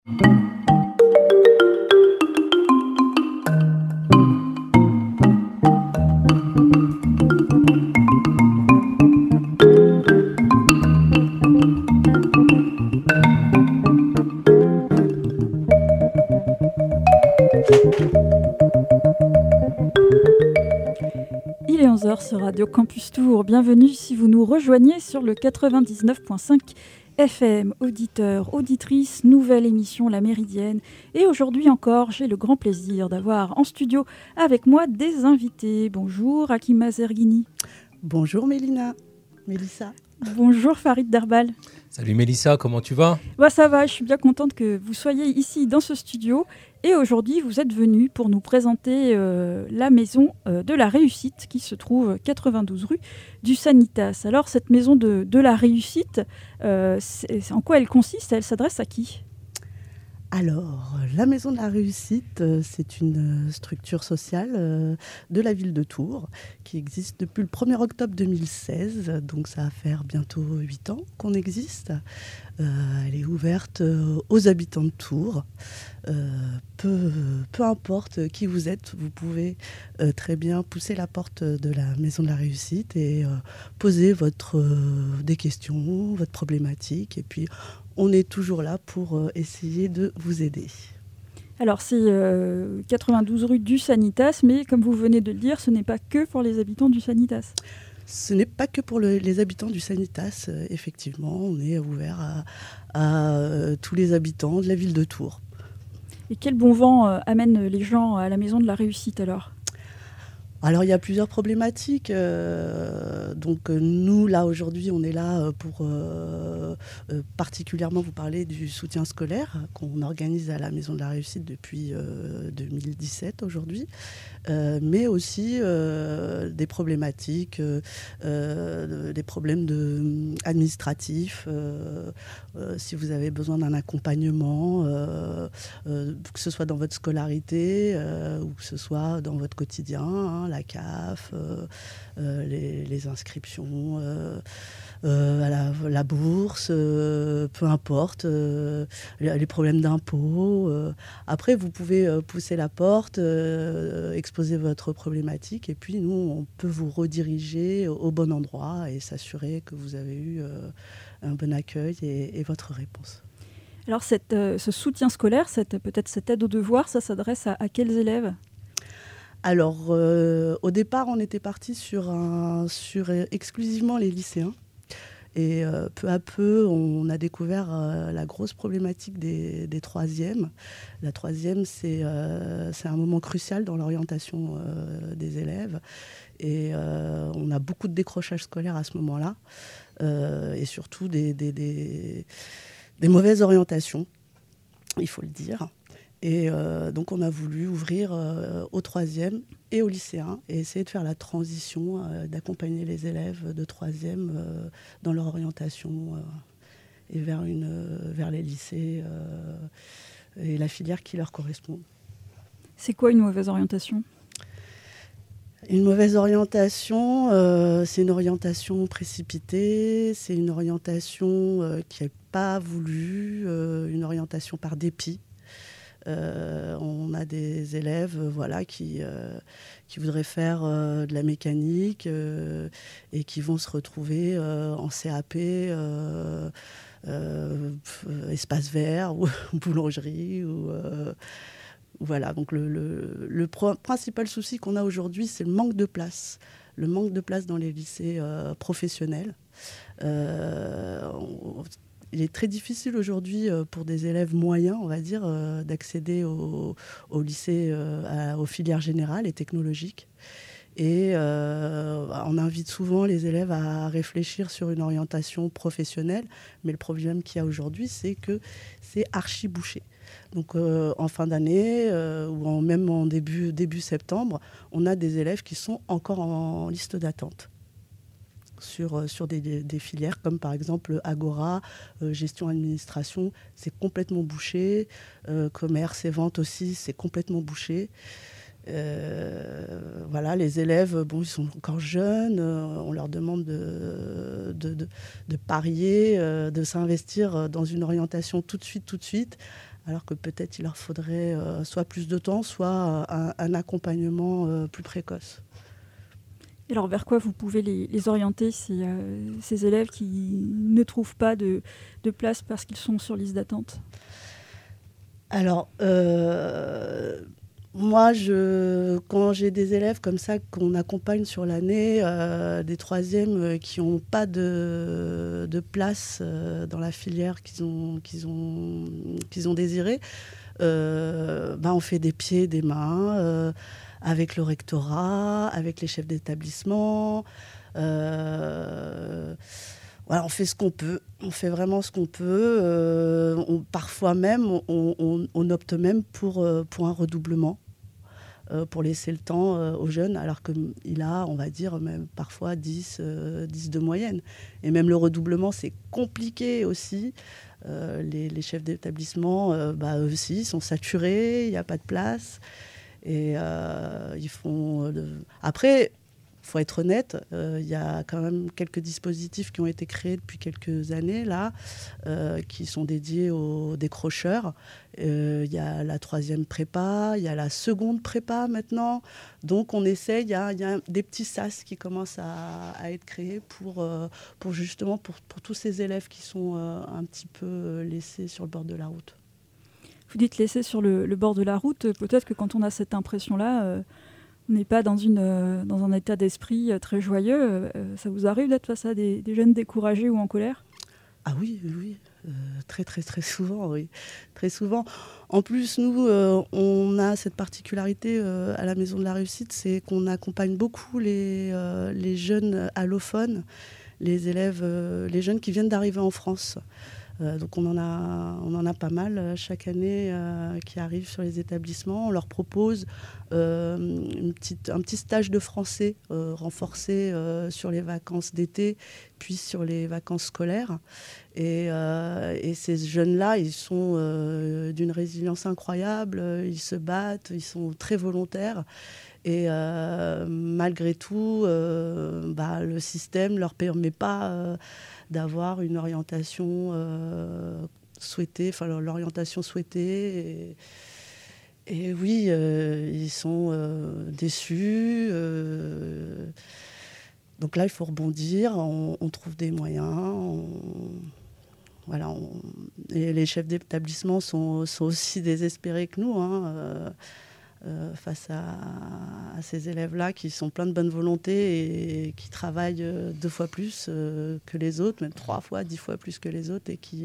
Il est 11h sur Radio Campus Tour. Bienvenue si vous nous rejoignez sur le 99.5 FM. Auditeurs, auditrices, nouvelle émission La Méridienne. Et aujourd'hui encore, j'ai le grand plaisir d'avoir en studio avec moi des invités. Bonjour Hakima Zerghini. Bonjour Mélissa. Bonjour Farid Derbal. Salut Mélissa, comment tu vas ? Ça va, je suis bien contente que vous soyez ici dans ce studio. Et aujourd'hui, vous êtes venus pour nous présenter la maison de la réussite qui se trouve 92 rue du Sanitas. Alors, cette maison de la réussite, en quoi elle consiste ? Elle s'adresse à qui ? Alors, la Maison de la Réussite, c'est une structure sociale de la ville de Tours qui existe depuis le 1er octobre 2016, donc ça va faire bientôt 8 ans qu'on existe. Elle est ouverte aux habitants de Tours. Peu importe qui vous êtes, vous pouvez très bien pousser la porte de la Maison de la Réussite et poser des questions, votre problématique, et puis on est toujours là pour essayer de vous aider. Alors, c'est 92 rue du Sanitas, mais comme vous venez de le dire, ce n'est pas que pour les habitants du Sanitas. Ce n'est pas que pour les habitants du Sanitas, effectivement. On est ouvert à tous les habitants de la ville de Tours. Et quel bon vent amène les gens à la Maison de la Réussite alors ? Alors, il y a plusieurs problématiques. Donc, nous, là, aujourd'hui, on est là pour particulièrement vous parler du soutien scolaire qu'on organise à la Maison de la Réussite depuis 2017 aujourd'hui. Mais aussi des problématiques, des problèmes administratifs. Si vous avez besoin d'un accompagnement, que ce soit dans votre scolarité ou que ce soit dans votre quotidien, la CAF, les inscriptions à la bourse, peu importe, les problèmes d'impôts. Après, vous pouvez pousser la porte, exposer votre problématique, et puis nous, on peut vous rediriger au bon endroit et s'assurer que vous avez eu un bon accueil et votre réponse. Alors, ce soutien scolaire, peut-être cette aide aux devoirs, ça s'adresse à quels élèves ? Alors, au départ, on était parti sur exclusivement les lycéens. Et peu à peu, on a découvert la grosse problématique des troisièmes. La troisième, c'est un moment crucial dans l'orientation des élèves. Et on a beaucoup de décrochage scolaire à ce moment-là. Et surtout des mauvaises orientations, il faut le dire. Et donc, on a voulu ouvrir aux troisièmes et aux lycéens et essayer de faire la transition, d'accompagner les élèves de troisième dans leur orientation et vers les lycées et la filière qui leur correspond. C'est quoi une mauvaise orientation ? Une mauvaise orientation, c'est une orientation précipitée, c'est une orientation qui n'est pas voulue, une orientation par dépit. On a des élèves qui voudraient faire de la mécanique et qui vont se retrouver en CAP, espace vert ou boulangerie. Voilà, donc le principal souci qu'on a aujourd'hui, c'est le manque de place. Le manque de place dans les lycées professionnels. Il est très difficile aujourd'hui pour des élèves moyens, on va dire, d'accéder au lycée, aux filières générales et technologiques. Et on invite souvent les élèves à réfléchir sur une orientation professionnelle. Mais le problème qu'il y a aujourd'hui, c'est que c'est archi bouché. Donc en fin d'année ou même en début septembre, on a des élèves qui sont encore en liste d'attente. Sur des filières comme par exemple Agora, gestion administration, c'est complètement bouché. Commerce et vente aussi, c'est complètement bouché. Voilà, les élèves, ils sont encore jeunes, on leur demande de parier, de s'investir dans une orientation tout de suite, alors que peut-être il leur faudrait soit plus de temps, soit un accompagnement plus précoce. Et alors, vers quoi vous pouvez les orienter, ces élèves qui ne trouvent pas de place parce qu'ils sont sur liste d'attente? Alors, moi, quand j'ai des élèves comme ça qu'on accompagne sur l'année, des troisièmes qui n'ont pas de place dans la filière qu'ils ont désirée, on fait des pieds, des mains avec le rectorat, avec les chefs d'établissement. Voilà, on fait ce qu'on peut. On fait vraiment ce qu'on peut. Parfois même, on opte même pour un redoublement, pour laisser le temps aux jeunes, alors qu'il a, on va dire, même parfois 10 de moyenne. Et même le redoublement, c'est compliqué aussi. Les chefs d'établissement, eux aussi, sont saturés, il n'y a pas de place. Et ils font... Après, il faut être honnête, il y a quand même quelques dispositifs qui ont été créés depuis quelques années, là, qui sont dédiés aux décrocheurs. Il y a la 3e prépa, il y a la 2e prépa maintenant. Donc on essaye, il y a des petits sas qui commencent à être créés pour justement pour tous ces élèves qui sont un petit peu laissés sur le bord de la route. Vous dites laisser sur le bord de la route. Peut-être que quand on a cette impression-là, on n'est pas dans un état d'esprit très joyeux. Ça vous arrive d'être face à des jeunes découragés ou en colère? Ah oui. Très, très, très souvent, oui. Très souvent. En plus, nous, on a cette particularité à la Maison de la Réussite, c'est qu'on accompagne beaucoup les jeunes allophones, les élèves, les jeunes qui viennent d'arriver en France. Donc on en a pas mal chaque année qui arrivent sur les établissements. On leur propose un petit stage de français renforcé sur les vacances d'été, puis sur les vacances scolaires. Et ces jeunes-là, ils sont d'une résilience incroyable, ils se battent, ils sont très volontaires. Et malgré tout, le système ne leur permet pas d'avoir une orientation souhaitée, enfin l'orientation souhaitée. Et oui, ils sont déçus. Donc là, il faut rebondir, on trouve des moyens. Et les chefs d'établissement sont aussi désespérés que nous, face à ces élèves-là qui sont pleins de bonne volonté et qui travaillent 2 fois plus que les autres, même 3 fois, 10 fois plus que les autres, et qui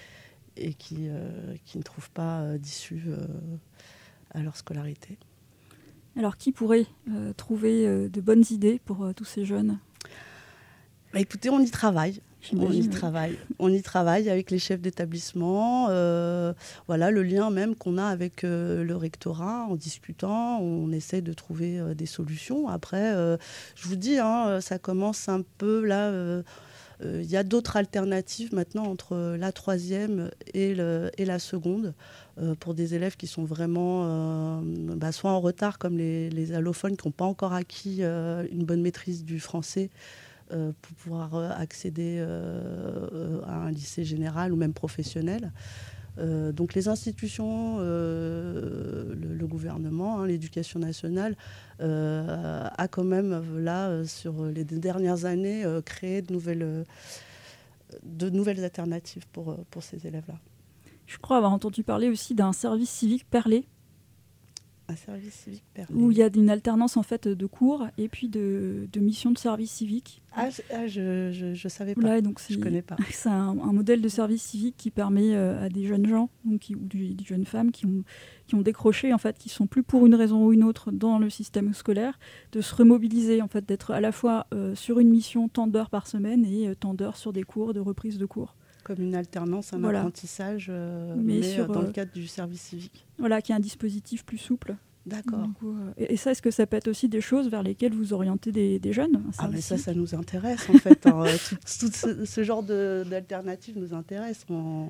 ne trouvent pas d'issue à leur scolarité. Alors, qui pourrait trouver de bonnes idées pour tous ces jeunes? Écoutez, on y travaille. On y travaille avec les chefs d'établissement. Voilà, le lien même qu'on a avec le rectorat, en discutant, on essaie de trouver des solutions. Après, je vous dis, ça commence un peu là. Il y a d'autres alternatives maintenant entre la 3e et la 2e pour des élèves qui sont vraiment soit en retard, comme les allophones qui n'ont pas encore acquis une bonne maîtrise du français, pour pouvoir accéder à un lycée général ou même professionnel. Donc les institutions, le gouvernement, l'éducation nationale a quand même, là, sur les dernières années, créé de nouvelles alternatives pour ces élèves-là. Je crois avoir entendu parler aussi d'un service civique perlé. Un service civique perlé. Où il y a une alternance en fait de cours et puis de missions de service civique. Je savais pas. Voilà, donc je connais pas. C'est un modèle de service civique qui permet à des jeunes gens ou des jeunes femmes qui ont décroché, en fait, qui sont plus pour une raison ou une autre dans le système scolaire, de se remobiliser, en fait, d'être à la fois sur une mission tant d'heures par semaine et tant d'heures sur des cours, de reprise de cours. Comme une alternance, un apprentissage, mais dans le cadre du service civique. Voilà, qui est un dispositif plus souple. D'accord. Et ça, est-ce que ça peut être aussi des choses vers lesquelles vous orientez des jeunes? Mais ça nous intéresse, en fait. Tout ce genre d'alternatives nous intéresse.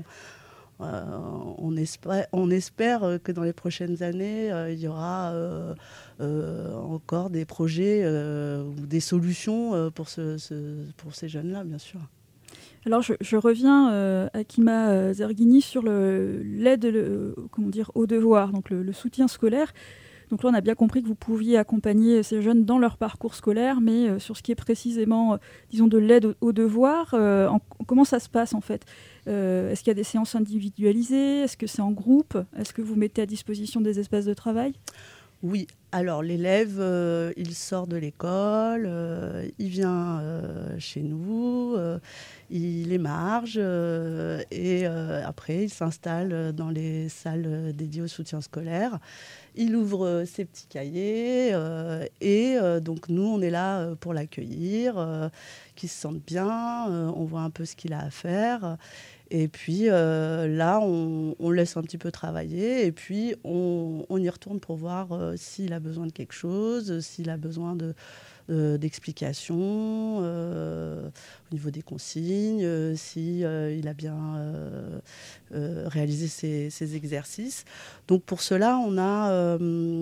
On espère que dans les prochaines années, il y aura encore des projets ou des solutions pour ces jeunes-là, bien sûr. Alors je reviens, Akima Zerghini, sur l'aide au devoir, donc le soutien scolaire. Donc là, on a bien compris que vous pouviez accompagner ces jeunes dans leur parcours scolaire, mais sur ce qui est précisément, disons, de l'aide au devoir, comment ça se passe en fait? Est-ce qu'il y a des séances individualisées? Est-ce que c'est en groupe? Est-ce que vous mettez à disposition des espaces de travail? Oui, alors l'élève, il sort de l'école, il vient chez nous, il émarge et après il s'installe dans les salles dédiées au soutien scolaire. Il ouvre ses petits cahiers et donc nous, on est là pour l'accueillir, qu'il se sente bien, on voit un peu ce qu'il a à faire. Et puis là, on laisse un petit peu travailler et puis on y retourne pour voir s'il a besoin de quelque chose, s'il a besoin d'explications au niveau des consignes, si il a bien réalisé ses exercices. Donc pour cela, on a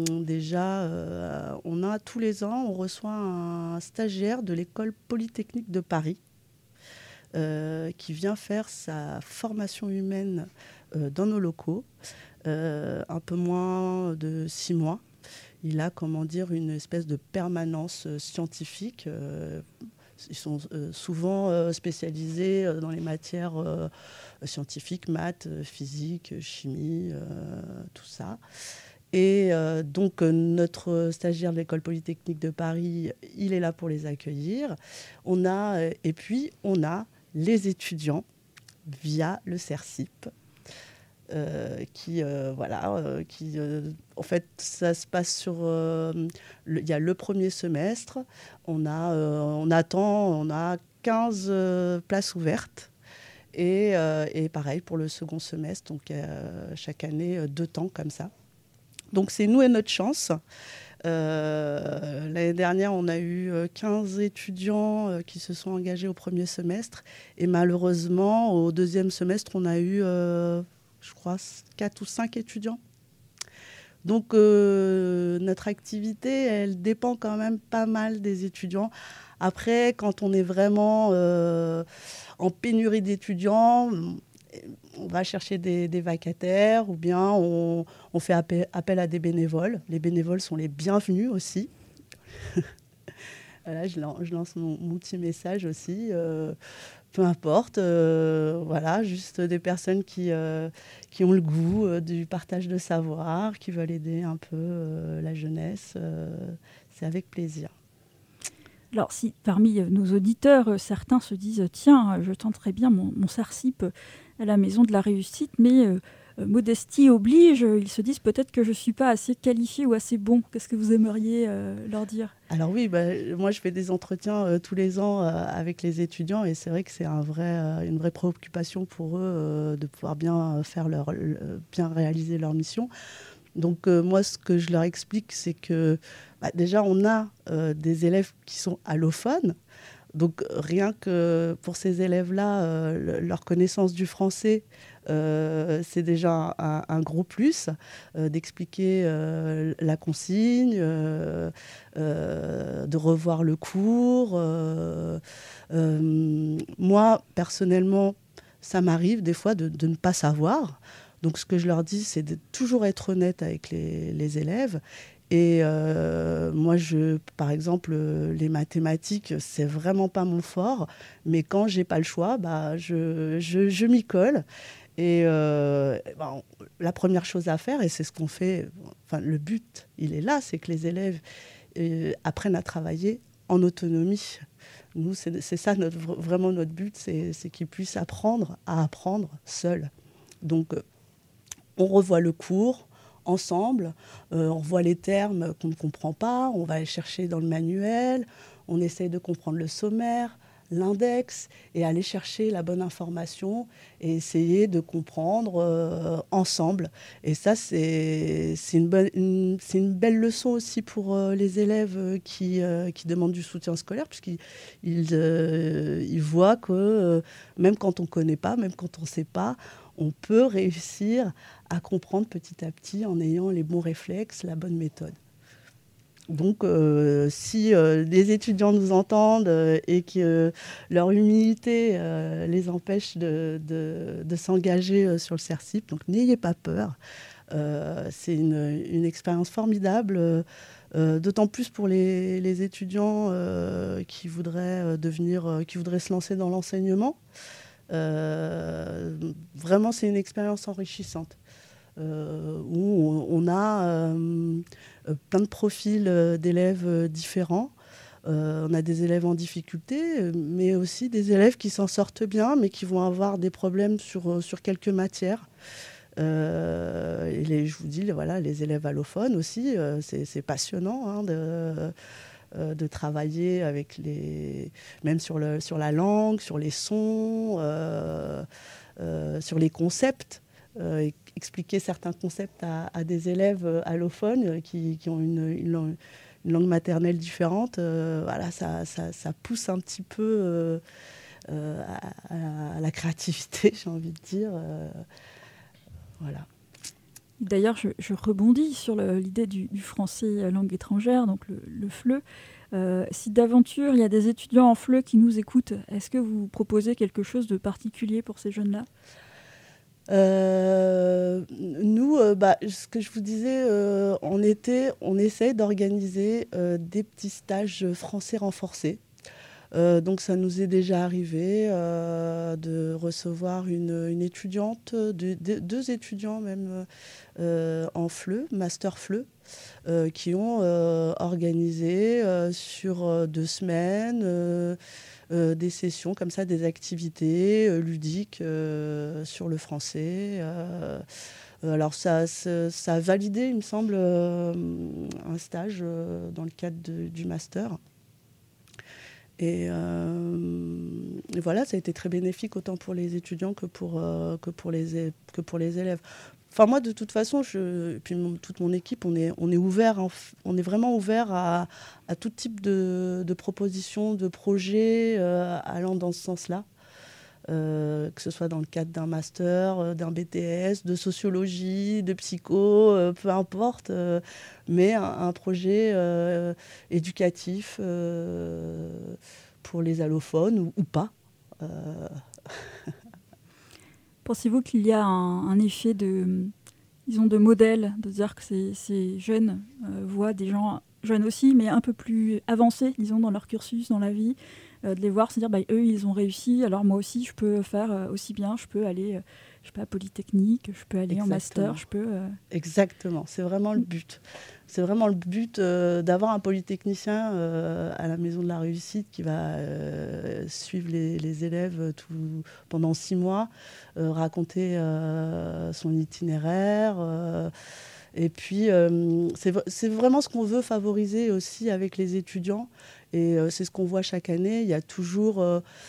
on a tous les ans, on reçoit un stagiaire de l'école polytechnique de Paris qui vient faire sa formation humaine dans nos locaux, un peu moins de 6 mois. Il a, une espèce de permanence scientifique. Ils sont souvent spécialisés dans les matières scientifiques, maths, physique, chimie, tout ça. Et donc, notre stagiaire de l'École polytechnique de Paris, il est là pour les accueillir. Et puis, on a les étudiants via le CERCIP. En fait, ça se passe sur... il y a le premier semestre, on a 15 places ouvertes. Et pareil pour le second semestre, donc chaque année, 2 temps comme ça. Donc c'est nous et notre chance. L'année dernière, on a eu 15 étudiants qui se sont engagés au premier semestre. Et malheureusement, au deuxième semestre, on a eu, je crois, 4 ou 5 étudiants. Donc notre activité, elle dépend quand même pas mal des étudiants. Après, quand on est vraiment en pénurie d'étudiants, on va chercher des vacataires ou bien on fait appel à des bénévoles. Les bénévoles sont les bienvenus aussi. Voilà, je lance mon petit message aussi. Peu importe, juste des personnes qui ont le goût du partage de savoir, qui veulent aider un peu la jeunesse. C'est avec plaisir. Alors si parmi nos auditeurs, certains se disent « Tiens, je tenterai bien mon CERCIP à la Maison de la Réussite, mais modestie oblige, ils se disent peut-être que je ne suis pas assez qualifié ou assez bon. » Qu'est-ce que vous aimeriez leur dire ? Alors oui, moi je fais des entretiens tous les ans avec les étudiants et c'est vrai que c'est une vraie préoccupation pour eux de pouvoir bien réaliser leur mission. Donc moi, ce que je leur explique, c'est que déjà, on a des élèves qui sont allophones. Donc rien que pour ces élèves-là, leur connaissance du français, c'est déjà un gros plus d'expliquer la consigne, de revoir le cours. Moi, personnellement, ça m'arrive des fois de ne pas savoir. Donc, ce que je leur dis, c'est de toujours être honnête avec les élèves. Et moi, par exemple, les mathématiques, c'est vraiment pas mon fort. Mais quand j'ai pas le choix, je m'y colle. Et la première chose à faire, et c'est ce qu'on fait, le but, il est là, c'est que les élèves apprennent à travailler en autonomie. Nous, c'est ça vraiment notre but, c'est qu'ils puissent apprendre à apprendre seuls. Donc, on revoit le cours ensemble, on revoit les termes qu'on ne comprend pas, on va les chercher dans le manuel, on essaye de comprendre le sommaire, l'index, et aller chercher la bonne information et essayer de comprendre ensemble. Et ça, c'est une belle leçon aussi pour les élèves qui demandent du soutien scolaire, puisqu'ils voient que même quand on ne connaît pas, même quand on ne sait pas, on peut réussir à comprendre petit à petit en ayant les bons réflexes, la bonne méthode. Donc, si les étudiants nous entendent et que leur humilité les empêche de s'engager sur le CERCIP, donc n'ayez pas peur. C'est une expérience formidable, d'autant plus pour les étudiants qui voudraient se lancer dans l'enseignement. Vraiment, c'est une expérience enrichissante. Où on a plein de profils d'élèves différents. On a des élèves en difficulté, mais aussi des élèves qui s'en sortent bien, mais qui vont avoir des problèmes sur quelques matières. Je vous dis, voilà, les élèves allophones aussi, c'est passionnant de travailler avec même sur la langue, sur les sons, sur les concepts. Expliquer certains concepts à des élèves allophones qui ont une langue maternelle différente, voilà, ça pousse un petit peu à la créativité, j'ai envie de dire. Voilà. D'ailleurs, je rebondis sur l'idée du français langue étrangère, donc le FLE. Si d'aventure il y a des étudiants en FLE qui nous écoutent, est-ce que vous proposez quelque chose de particulier pour ces jeunes-là ? Nous, ce que je vous disais, en été, on essaye d'organiser des petits stages français renforcés. Donc ça nous est déjà arrivé de recevoir une étudiante, deux étudiants même en FLE, master FLE, qui ont organisé sur 2 semaines des sessions comme ça, des activités ludiques sur le français. Alors ça a validé, il me semble, un stage dans le cadre du master. Et voilà, ça a été très bénéfique autant pour les étudiants que pour les élèves. Enfin, moi, de toute façon, et puis toute mon équipe, on est vraiment ouvert à tout type de propositions, de projets allant dans ce sens-là. Que ce soit dans le cadre d'un master, d'un BTS, de sociologie, de psycho, peu importe, mais un projet éducatif pour les allophones ou pas. Pensez-vous qu'il y a un effet de modèle, de dire que ces jeunes voient des gens jeunes aussi, mais un peu plus avancés, disons, dans leur cursus, dans la vie, de les voir se dire, eux, ils ont réussi, alors moi aussi, je peux faire aussi bien, je peux aller à Polytechnique, je peux aller en master, je peux... Exactement, c'est vraiment le but. C'est vraiment le but d'avoir un polytechnicien à la Maison de la Réussite qui va suivre les élèves pendant 6 mois, raconter son itinéraire. Et puis, c'est vraiment ce qu'on veut favoriser aussi avec les étudiants. Et c'est ce qu'on voit chaque année. Il y a toujours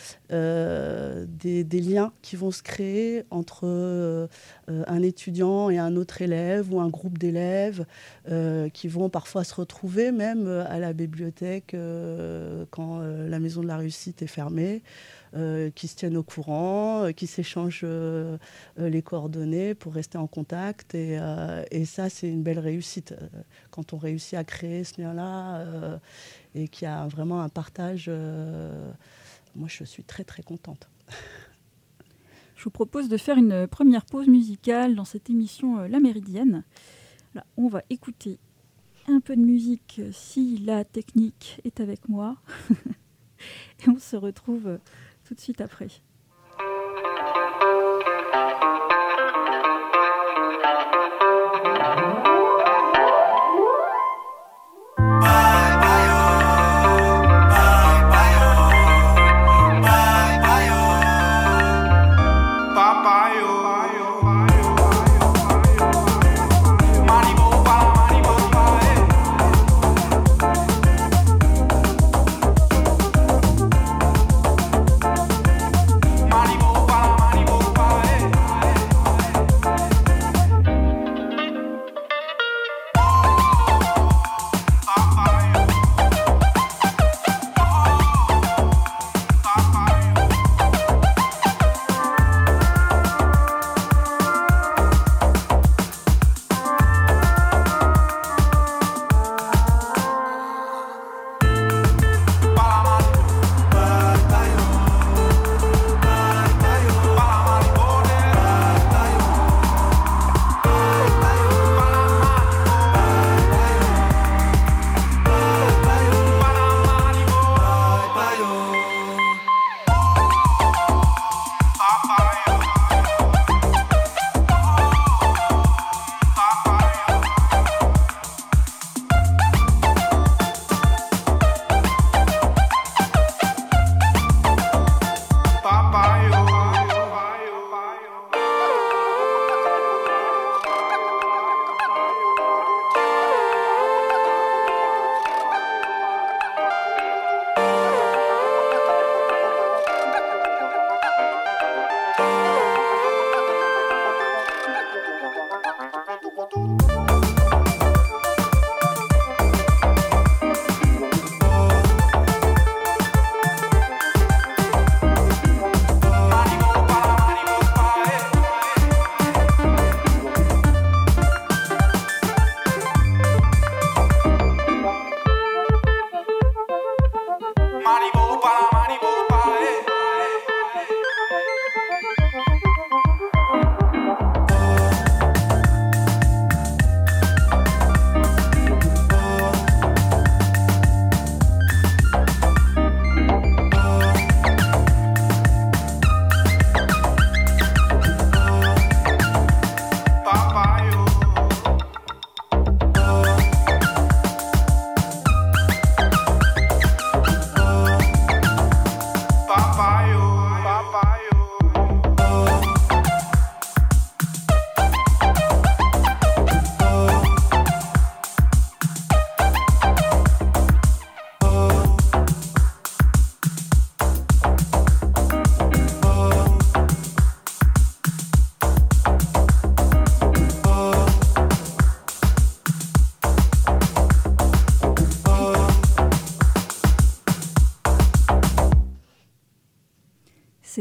des liens qui vont se créer entre un étudiant et un autre élève ou un groupe d'élèves qui vont parfois se retrouver même à la bibliothèque quand la Maison de la Réussite est fermée, qui se tiennent au courant, qui s'échangent les coordonnées pour rester en contact. Et ça, c'est une belle réussite. Quand on réussit à créer ce lien-là et qu'il y a vraiment un partage, moi, je suis très, très contente. Je vous propose de faire une première pause musicale dans cette émission La Méridienne. Là, on va écouter un peu de musique si la technique est avec moi. Et on se retrouve tout de suite après.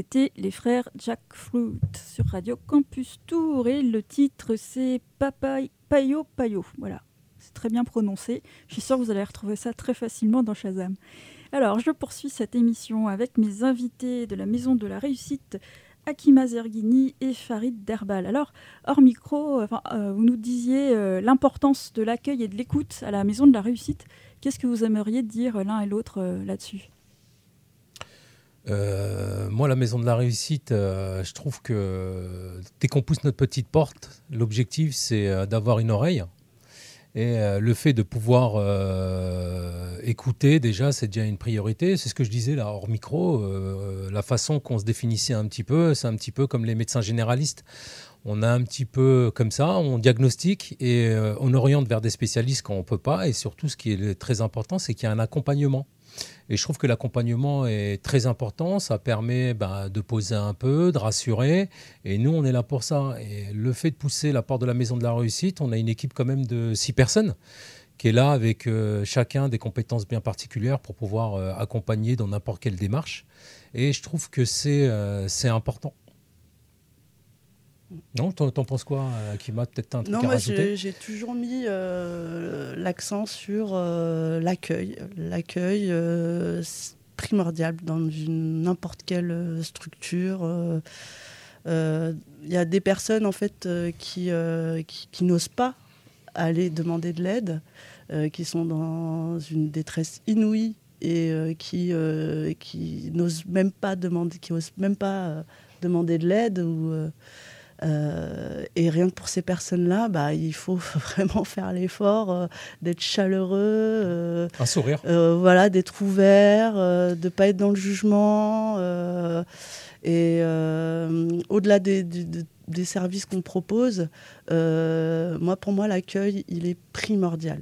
étaient les frères Jackfruit sur Radio Campus Tour et le titre c'est Payo Payo. Voilà, c'est très bien prononcé. Je suis sûre que vous allez retrouver ça très facilement dans Shazam. Alors, je poursuis cette émission avec mes invités de la Maison de la Réussite, Hakima Zerghini et Farid Derbal. Alors, hors micro, vous nous disiez l'importance de l'accueil et de l'écoute à la Maison de la Réussite. Qu'est-ce que vous aimeriez dire l'un et l'autre là-dessus ? Moi, la Maison de la Réussite, je trouve que dès qu'on pousse notre petite porte, l'objectif, c'est d'avoir une oreille. Et le fait de pouvoir écouter, déjà, c'est déjà une priorité. C'est ce que je disais là, hors micro. La façon qu'on se définissait un petit peu, c'est un petit peu comme les médecins généralistes. On a un petit peu comme ça, on diagnostique et on oriente vers des spécialistes quand on ne peut pas. Et surtout, ce qui est très important, c'est qu'il y a un accompagnement. Et je trouve que l'accompagnement est très important. Ça permet de poser un peu, de rassurer. Et nous, on est là pour ça. Et le fait de pousser la porte de la Maison de la Réussite, on a une équipe quand même de 6 personnes qui est là avec chacun des compétences bien particulières pour pouvoir accompagner dans n'importe quelle démarche. Et je trouve que c'est important. Non, t'en penses quoi, Hakima ? Peut-être un truc à rajouter ? Non, moi j'ai toujours mis l'accent sur l'accueil. L'accueil primordial dans n'importe quelle structure. Y a des personnes en fait qui n'osent pas aller demander de l'aide, qui sont dans une détresse inouïe et qui n'osent même pas demander, demander de l'aide ou et rien que pour ces personnes-là, il faut vraiment faire l'effort d'être chaleureux, un sourire, voilà, d'être ouvert, de ne pas être dans le jugement. Et au-delà des services qu'on propose, pour moi, l'accueil, il est primordial.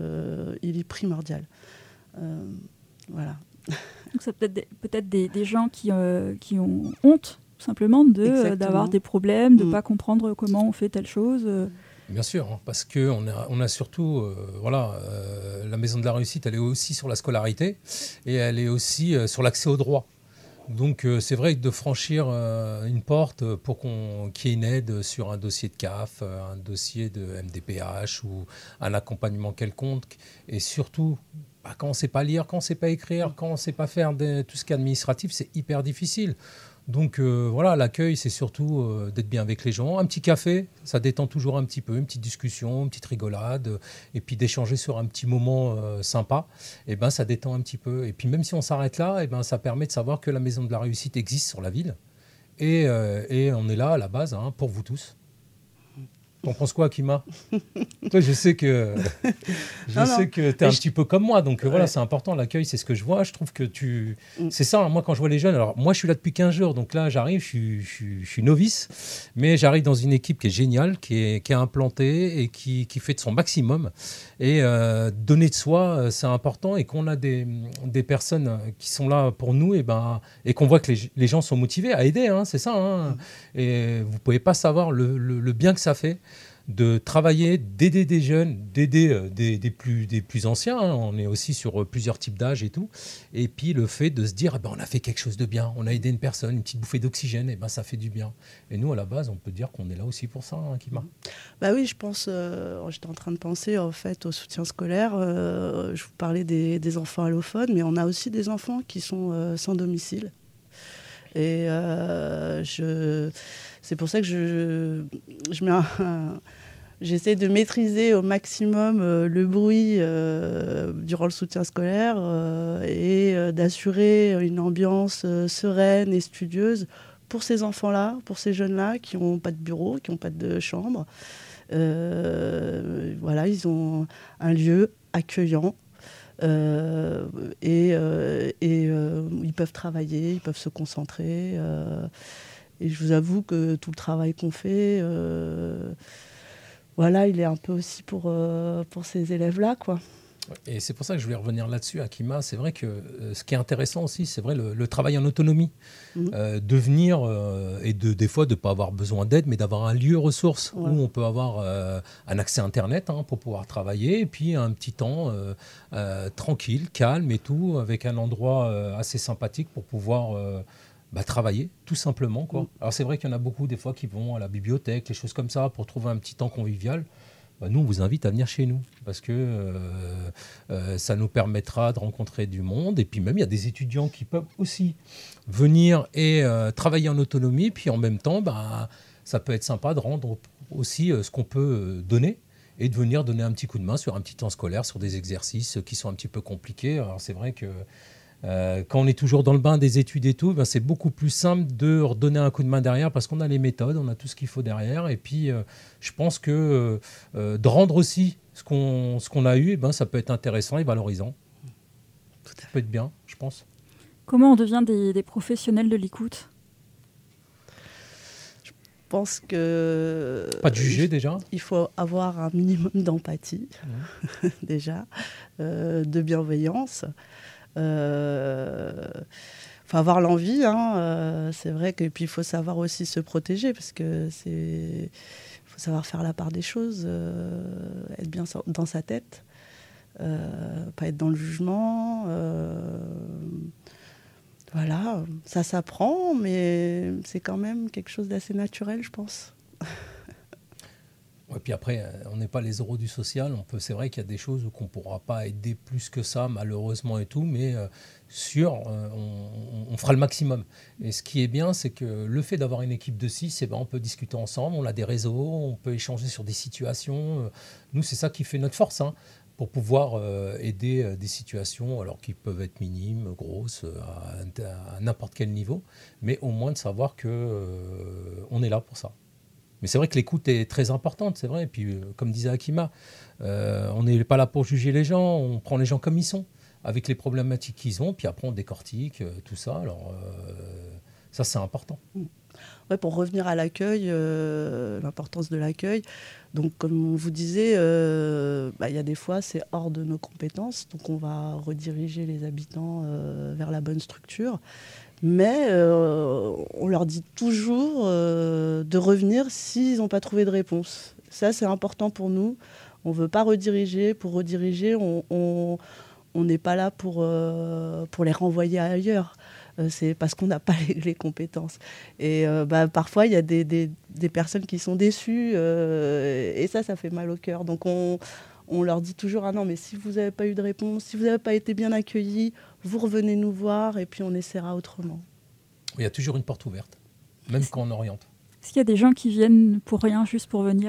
Voilà. Donc, c'est peut-être des gens qui ont honte simplement d'avoir des problèmes, de ne pas comprendre comment on fait telle chose. Bien sûr, hein, parce qu'on a surtout, la Maison de la Réussite, elle est aussi sur la scolarité et elle est aussi sur l'accès au droit. Donc c'est vrai que de franchir une porte pour qu'il y ait une aide sur un dossier de CAF, un dossier de MDPH ou un accompagnement quelconque, et surtout quand on ne sait pas lire, quand on ne sait pas écrire, quand on ne sait pas faire tout ce qui est administratif, c'est hyper difficile. Donc l'accueil, c'est surtout d'être bien avec les gens. Un petit café, ça détend toujours un petit peu, une petite discussion, une petite rigolade, et puis d'échanger sur un petit moment sympa, et ça détend un petit peu. Et puis même si on s'arrête là, ça permet de savoir que la Maison de la Réussite existe sur la ville, et on est là à la base pour vous tous. T'en penses quoi, Hakima ? Toi, je sais que tu es un petit peu comme moi, donc voilà, c'est important, l'accueil, c'est ce que je vois. Je trouve que c'est ça, hein, moi, quand je vois les jeunes, alors moi, je suis là depuis 15 jours, donc là, j'arrive, je suis novice, mais j'arrive dans une équipe qui est géniale, qui est implantée et qui fait de son maximum. Et donner de soi, c'est important, et qu'on a des personnes qui sont là pour nous, et qu'on voit que les gens sont motivés à aider, hein, c'est ça. Hein. Et vous ne pouvez pas savoir le bien que ça fait de travailler, d'aider des jeunes, d'aider des plus anciens. Hein. On est aussi sur plusieurs types d'âges et tout. Et puis le fait de se dire, on a fait quelque chose de bien, on a aidé une personne, une petite bouffée d'oxygène, ça fait du bien. Et nous, à la base, on peut dire qu'on est là aussi pour ça, hein, Hakima. Oui, je pense, j'étais en train de penser en fait au soutien scolaire. Je vous parlais des enfants allophones, mais on a aussi des enfants qui sont sans domicile. Et c'est pour ça que j'essaie de maîtriser au maximum le bruit durant le soutien scolaire et d'assurer une ambiance sereine et studieuse pour ces enfants-là, pour ces jeunes-là qui n'ont pas de bureau, qui n'ont pas de chambre. Ils ont un lieu accueillant. Ils peuvent travailler, ils peuvent se concentrer. Et je vous avoue que tout le travail qu'on fait, il est un peu aussi pour ces élèves-là, quoi. Et c'est pour ça que je voulais revenir là-dessus, Hakima. C'est vrai que ce qui est intéressant aussi, c'est vrai le travail en autonomie. De venir et des fois de ne pas avoir besoin d'aide, mais d'avoir un lieu ressource où on peut avoir un accès Internet pour pouvoir travailler, et puis un petit temps tranquille, calme et tout, avec un endroit assez sympathique pour pouvoir travailler, tout simplement, quoi. Alors c'est vrai qu'il y en a beaucoup des fois qui vont à la bibliothèque, les choses comme ça, pour trouver un petit temps convivial. Nous, on vous invite à venir chez nous parce que ça nous permettra de rencontrer du monde. Et puis même, il y a des étudiants qui peuvent aussi venir et travailler en autonomie. Puis en même temps, ça peut être sympa de rendre aussi ce qu'on peut donner et de venir donner un petit coup de main sur un petit temps scolaire, sur des exercices qui sont un petit peu compliqués. Alors c'est vrai que quand on est toujours dans le bain des études et tout, c'est beaucoup plus simple de redonner un coup de main derrière parce qu'on a les méthodes, on a tout ce qu'il faut derrière. Et puis, je pense que de rendre aussi ce qu'on a eu, ça peut être intéressant et valorisant. Tout à fait. Ça peut être bien, je pense. Comment on devient des professionnels de l'écoute ? Je pense que... Pas de juger déjà. Il faut avoir un minimum d'empathie, déjà, de bienveillance. Faut avoir l'envie, c'est vrai que puis il faut savoir aussi se protéger parce que faut savoir faire la part des choses, être bien dans sa tête, pas être dans le jugement. Voilà, ça s'apprend, mais c'est quand même quelque chose d'assez naturel, je pense. Et puis après, on n'est pas les euros du social. C'est vrai qu'il y a des choses qu'on ne pourra pas aider plus que ça, malheureusement et tout, mais on fera le maximum. Et ce qui est bien, c'est que le fait d'avoir une équipe de 6, on peut discuter ensemble, on a des réseaux, on peut échanger sur des situations. Nous, c'est ça qui fait notre force, pour pouvoir aider des situations alors qui peuvent être minimes, grosses, à n'importe quel niveau, mais au moins de savoir qu'on est là pour ça. Mais c'est vrai que l'écoute est très importante, c'est vrai. Et puis, comme disait Akima, on n'est pas là pour juger les gens, on prend les gens comme ils sont, avec les problématiques qu'ils ont, puis après on décortique tout ça. Alors, ça, c'est important. Ouais, pour revenir à l'accueil, l'importance de l'accueil. Donc, comme on vous disait, y a des fois, c'est hors de nos compétences. Donc, on va rediriger les habitants vers la bonne structure. Mais on leur dit toujours de revenir s'ils n'ont pas trouvé de réponse. Ça, c'est important pour nous. On ne veut pas rediriger. Pour rediriger, on n'est pas là pour les renvoyer ailleurs. C'est parce qu'on n'a pas les compétences. Et parfois, il y a des personnes qui sont déçues. Et ça fait mal au cœur. Donc, on leur dit toujours, non, mais si vous n'avez pas eu de réponse, si vous n'avez pas été bien accueillis, vous revenez nous voir et puis on essaiera autrement. Il y a toujours une porte ouverte, même quand on oriente. Est-ce qu'il y a des gens qui viennent pour rien, juste pour venir ?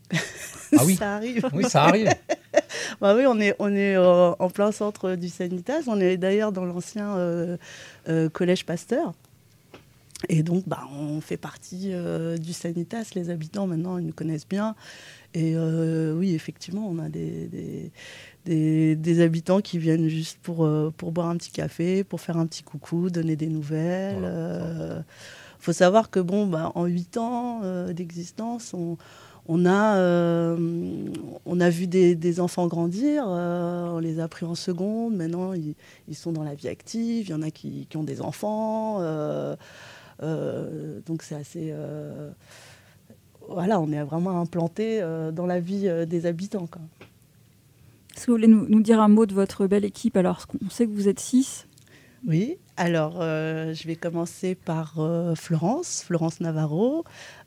Ah oui, ça arrive. Oui, ça arrive. Oui, on est en plein centre du Sanitas. On est d'ailleurs dans l'ancien collège Pasteur. Et donc, on fait partie du Sanitas. Les habitants, maintenant, ils nous connaissent bien. Et oui, effectivement, on a des habitants qui viennent juste pour boire un petit café, pour faire un petit coucou, donner des nouvelles. Voilà. Faut savoir que, en 8 ans d'existence, on a vu des enfants grandir, on les a pris en seconde. Maintenant, ils sont dans la vie active. Il y en a qui ont des enfants. Donc, c'est assez... on est vraiment implanté dans la vie des habitants, quoi. Est-ce que vous voulez nous dire un mot de votre belle équipe ? Alors, on sait que vous êtes 6. Oui, alors je vais commencer par Florence Navarro,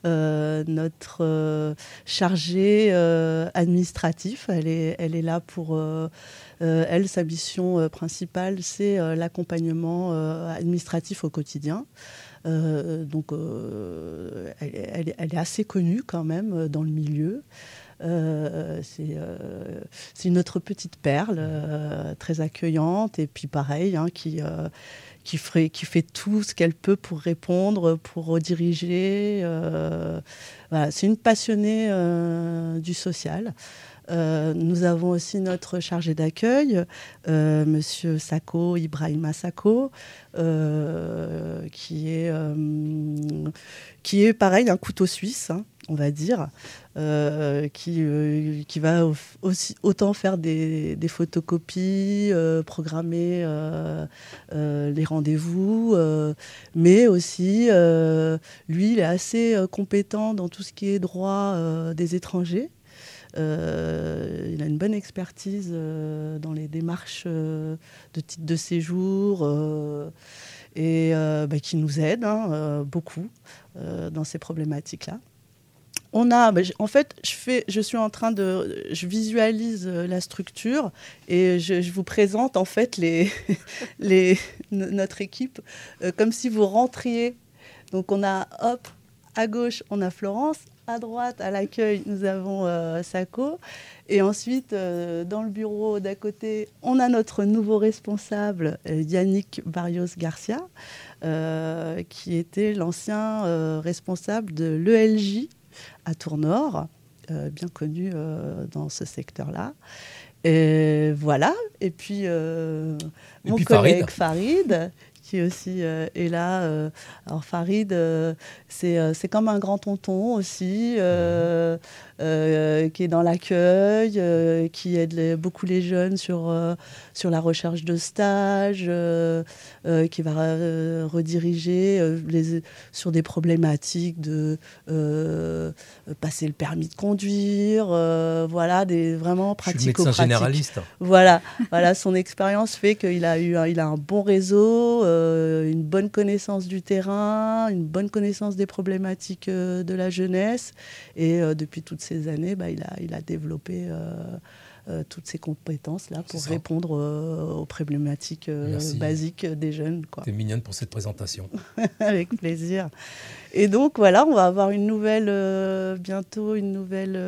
notre chargée administratif. Elle est là pour... sa mission principale, c'est l'accompagnement administratif au quotidien. Donc, elle est assez connue quand même dans le milieu. C'est une autre petite perle, très accueillante, et puis pareil, qui fait tout ce qu'elle peut pour répondre, pour rediriger. Voilà, c'est une passionnée du social. Nous avons aussi notre chargé d'accueil, Monsieur Sako, Ibrahima Sako, qui est pareil, un couteau suisse, on va dire, qui va aussi autant faire des photocopies, programmer les rendez-vous, mais aussi, lui, il est assez compétent dans tout ce qui est droit des étrangers. Il a une bonne expertise dans les démarches de titre de séjour. et qui nous aident beaucoup dans ces problématiques-là. En fait, je visualise la structure et je vous présente en fait notre équipe comme si vous rentriez. Donc on a, à gauche, on a Florence, à droite, à l'accueil, nous avons Sako. Et ensuite, dans le bureau d'à côté, on a notre nouveau responsable, Yannick Barrios-Garcia, qui était l'ancien responsable de l'ELJ à Tournord, bien connu dans ce secteur-là. Et voilà. Et puis, mon collègue Farid qui aussi est là. Alors Farid, c'est comme un grand tonton aussi, qui est dans l'accueil, qui aide beaucoup les jeunes sur la recherche de stage, qui va rediriger sur des problématiques de passer le permis de conduire, voilà, vraiment pratico-pratiques. Je suis médecin généraliste. Voilà, son expérience fait qu'il a un bon réseau, une bonne connaissance du terrain, une bonne connaissance des problématiques de la jeunesse. Et depuis toutes ces années, il a développé toutes ces compétences-là pour répondre aux problématiques basiques des jeunes. T'es mignonne pour cette présentation. Avec plaisir. Et donc, voilà, on va avoir bientôt une nouvelle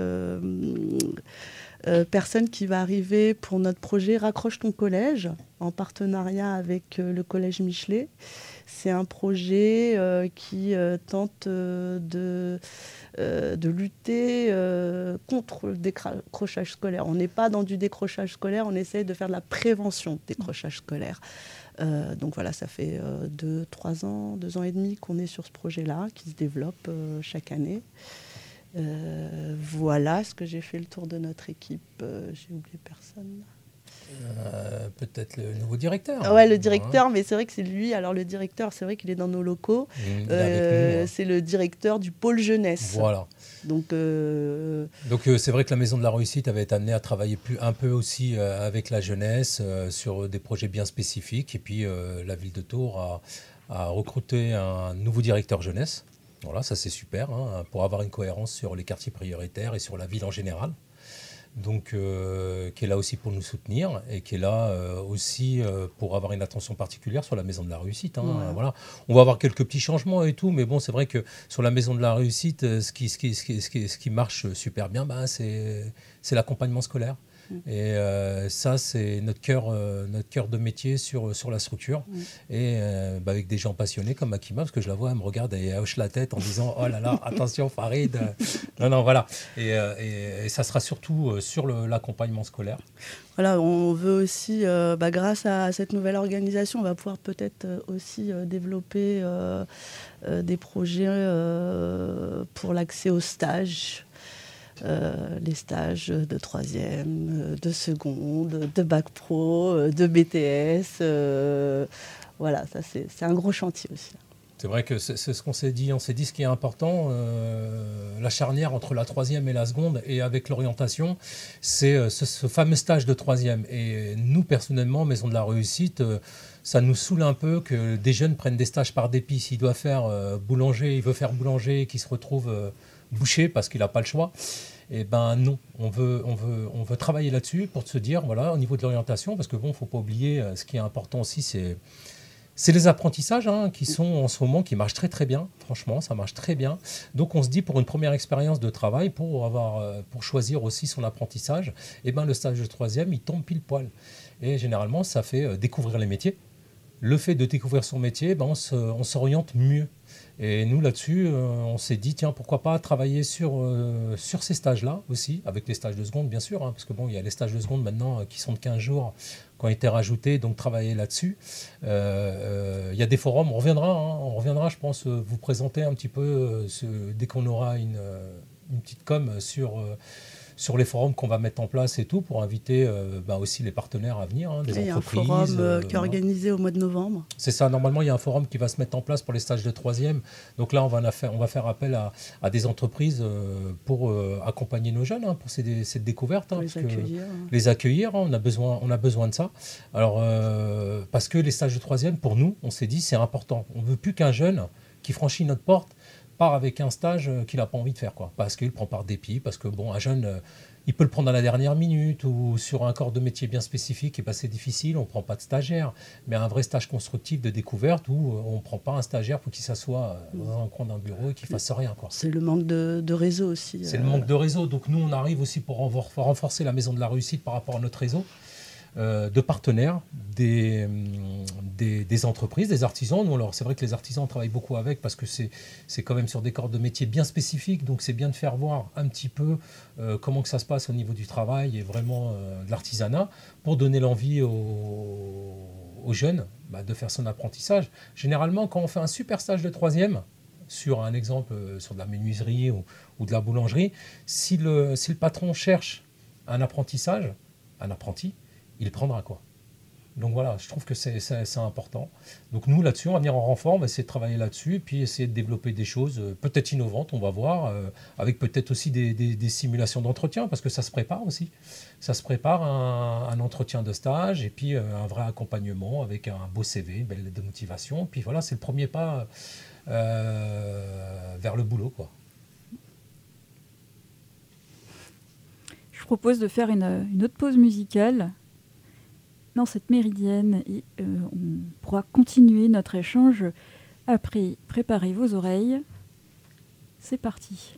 personne qui va arriver pour notre projet Raccroche ton collège, en partenariat avec le Collège Michelet. C'est un projet qui tente de lutter contre le décrochage scolaire. On n'est pas dans du décrochage scolaire, on essaie de faire de la prévention du décrochage scolaire. Donc voilà, ça fait 2 ans et demi qu'on est sur ce projet-là, qui se développe chaque année. Voilà ce que j'ai fait le tour de notre équipe. J'ai oublié personne. Peut-être le nouveau directeur. Ouais, le directeur, mais c'est vrai que c'est lui. Alors le directeur, c'est vrai qu'il est dans nos locaux. C'est le directeur du pôle jeunesse. Voilà. Donc c'est vrai que la Maison de la Réussite avait été amenée à travailler un peu aussi avec la jeunesse sur des projets bien spécifiques. Et puis la ville de Tours a recruté un nouveau directeur jeunesse. Voilà, ça c'est super, pour avoir une cohérence sur les quartiers prioritaires et sur la ville en général. Donc, qui est là aussi pour nous soutenir et qui est là aussi pour avoir une attention particulière sur la Maison de la Réussite. Voilà. On va avoir quelques petits changements et tout, mais bon, c'est vrai que sur la Maison de la Réussite, ce qui marche super bien, c'est l'accompagnement scolaire. Et ça, c'est notre cœur de métier sur la structure. Et avec des gens passionnés comme Akima, parce que je la vois, elle me regarde et elle hoche la tête en disant « Oh là là, attention Farid !» Non, voilà. Et ça sera surtout sur l'accompagnement scolaire. Voilà, on veut aussi, grâce à cette nouvelle organisation, on va pouvoir peut-être aussi développer des projets pour l'accès aux stages. Les stages de 3e, de seconde, de bac pro, de BTS. Voilà, ça c'est un gros chantier aussi. C'est vrai que c'est ce qu'on s'est dit. On s'est dit ce qui est important, la charnière entre la 3e et la seconde, et avec l'orientation, c'est ce fameux stage de 3e. Et nous, personnellement, Maison de la Réussite, ça nous saoule un peu que des jeunes prennent des stages par dépit. S'il doit faire boulanger, il veut faire boulanger, qu'il se retrouve bouché parce qu'il n'a pas le choix. Eh ben non, on veut travailler là-dessus pour se dire, voilà, au niveau de l'orientation, parce que bon, faut pas oublier, ce qui est important aussi, c'est les apprentissages qui sont en ce moment, qui marchent très très bien. Franchement, ça marche très bien. Donc on se dit, pour une première expérience de travail, pour choisir aussi son apprentissage, eh ben le stage de 3e, il tombe pile poil. Et généralement, ça fait découvrir les métiers. Le fait de découvrir son métier, on s'oriente mieux. Et nous, là-dessus, on s'est dit, tiens, pourquoi pas travailler sur ces stages-là aussi, avec les stages de seconde, bien sûr, parce que bon, il y a les stages de seconde maintenant qui sont de 15 jours, qui ont été rajoutés, donc travailler là-dessus. Il y a des forums, on reviendra, je pense, vous présenter un petit peu, dès qu'on aura une petite com sur sur les forums qu'on va mettre en place et tout, pour inviter aussi les partenaires à venir, hein, des entreprises. Il y a un forum qui est organisé au mois de novembre. C'est ça, normalement il y a un forum qui va se mettre en place pour les stages de 3e. Donc là on va faire appel à des entreprises pour accompagner nos jeunes, hein, pour cette découverte. Hein, les accueillir, hein, on a besoin de ça. Alors, parce que les stages de 3e, pour nous, on s'est dit c'est important. On ne veut plus qu'un jeune qui franchit notre porte part avec un stage qu'il n'a pas envie de faire, quoi. Parce qu'il prend par dépit, parce que un jeune, il peut le prendre à la dernière minute ou sur un corps de métier bien spécifique et c'est difficile, on ne prend pas de stagiaire. Mais un vrai stage constructif de découverte où on ne prend pas un stagiaire pour qu'il s'assoie dans un coin d'un bureau et qu'il ne fasse rien, quoi. C'est le manque de réseau aussi. C'est le manque de réseau. Donc nous, on arrive aussi pour renforcer la Maison de la Réussite par rapport à notre réseau de partenaires, des entreprises, des artisans. Nous, alors, c'est vrai que les artisans travaillent beaucoup avec parce que c'est quand même sur des corps de métier bien spécifiques, donc c'est bien de faire voir un petit peu comment que ça se passe au niveau du travail et vraiment de l'artisanat pour donner l'envie aux jeunes de faire son apprentissage. Généralement, quand on fait un super stage de 3e, sur un exemple, sur de la menuiserie ou de la boulangerie, si le patron cherche un apprenti, il prendra, quoi. Donc voilà, je trouve que c'est important. Donc nous, là-dessus, on va venir en renfort, on va essayer de travailler là-dessus, et puis essayer de développer des choses peut-être innovantes, on va voir, avec peut-être aussi des simulations d'entretien, parce que ça se prépare aussi. Ça se prépare un entretien de stage, et puis un vrai accompagnement avec un beau CV, une belle lettre de motivation. Puis voilà, c'est le premier pas vers le boulot, quoi. Je propose de faire une autre pause musicale dans cette méridienne et on pourra continuer notre échange après. Préparez vos oreilles. C'est parti.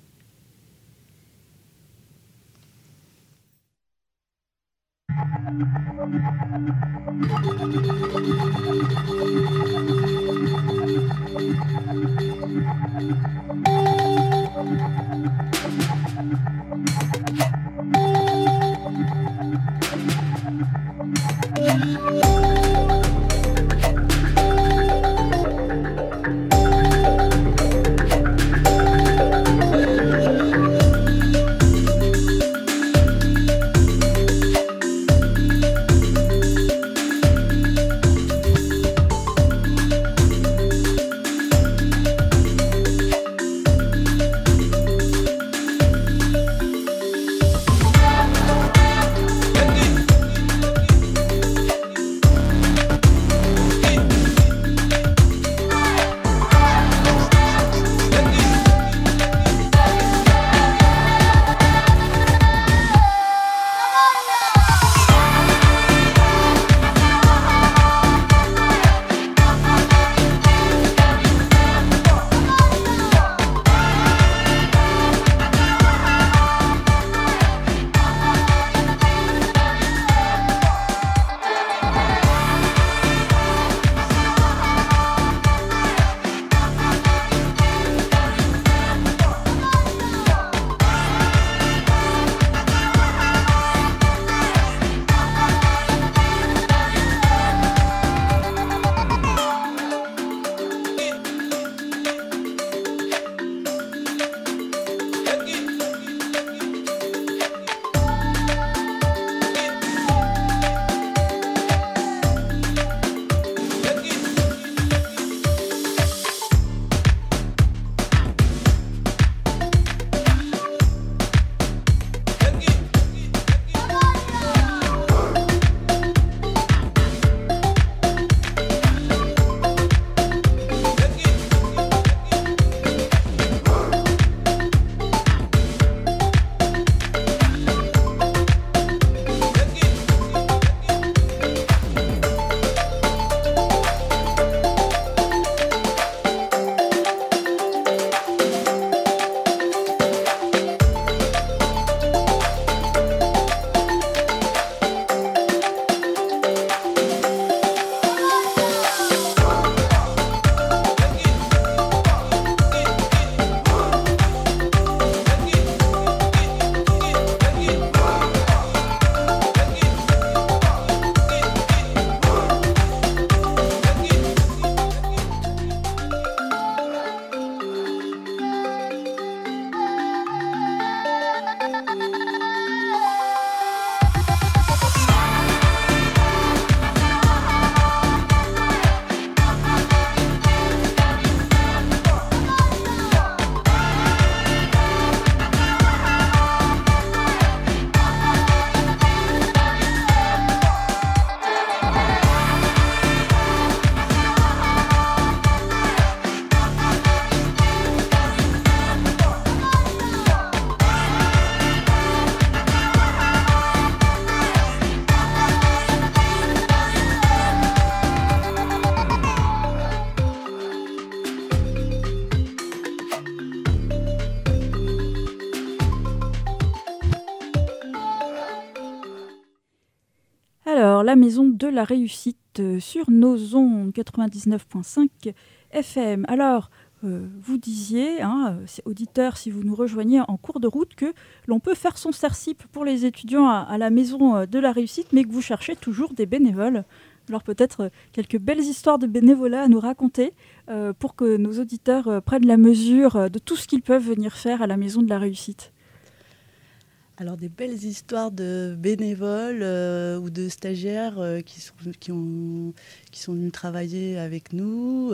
Alors, la maison de la réussite sur nos ondes 99.5 FM. Alors, vous disiez, auditeurs, si vous nous rejoignez en cours de route, que l'on peut faire son CERCIP pour les étudiants à la maison de la réussite, mais que vous cherchez toujours des bénévoles. Alors peut-être quelques belles histoires de bénévolat à nous raconter pour que nos auditeurs prennent la mesure de tout ce qu'ils peuvent venir faire à la maison de la réussite. Alors des belles histoires de bénévoles ou de stagiaires qui sont venus travailler avec nous.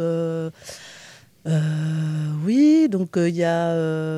Oui, donc il y a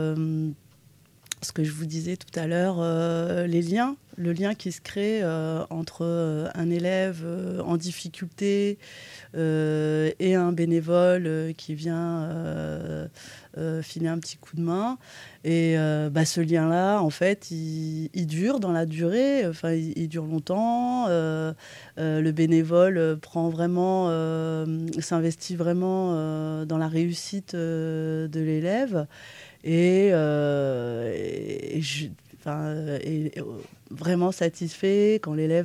ce que je vous disais tout à l'heure, le lien qui se crée entre un élève en difficulté et un bénévole qui vient filer un petit coup de main. Et ce lien-là, en fait, il dure dans la durée, enfin, il dure longtemps. Le bénévole s'investit vraiment dans la réussite de l'élève. Et vraiment satisfait quand l'élève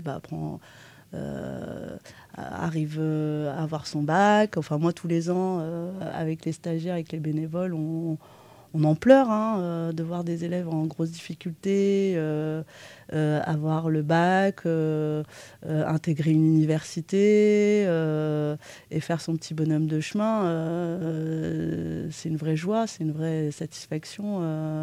arrive à avoir son bac. Enfin, moi, tous les ans, avec les stagiaires, avec les bénévoles, on en pleure de voir des élèves en grosse difficulté, avoir le bac, intégrer une université et faire son petit bonhomme de chemin. C'est une vraie joie, c'est une vraie satisfaction.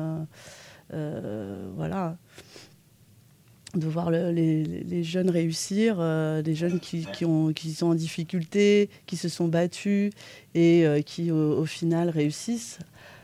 Voilà. De voir les jeunes réussir, des jeunes qui sont en difficulté, qui se sont battus et qui au final réussissent.